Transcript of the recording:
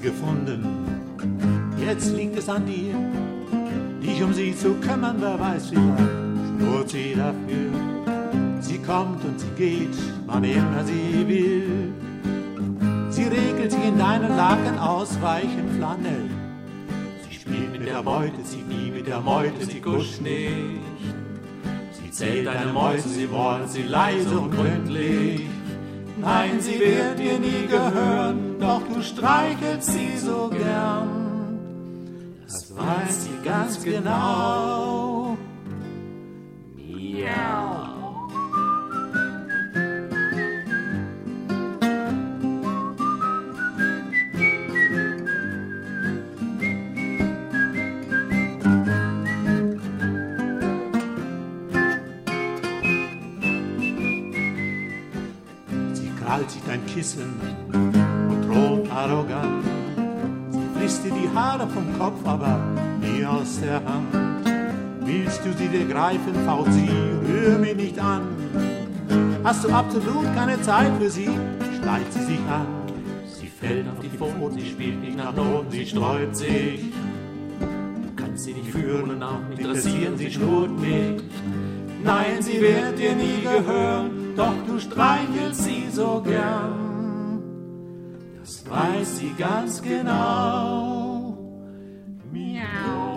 gefunden. Jetzt liegt es an dir, dich um sie zu kümmern, wer weiß wie weit schnurrt sie dafür. Sie kommt und sie geht, wann immer sie will. Sie regelt sich in deinen Laken aus weichem Flanell. Sie spielt mit der Beute, zieht nie mit der Meute, sie kuscht nicht. Sie zählt deine Mäuse, sie murrt sie leise und gründlich. Nein, sie wird dir nie gehören, doch du streichelst sie so gern. Das weiß sie ganz genau. Miau. Sie krallt sich dein Kissen und droht arrogant. Frisst dir die Haare vom Kopf, aber nie aus der Hand. Willst du sie dir greifen, faucht sie, rühr mich nicht an. Hast du absolut keine Zeit für sie, schleicht sie sich an. Sie fällt auf die Pfoten, sie spielt nicht nach Noten, sie sträubt sich. Du kannst sie nicht führen und auch nicht dressieren, sie schnurrt nicht. Nein, sie wird dir nie gehören, doch du streichelst sie so gern. Das weiß sie ganz genau. Miau.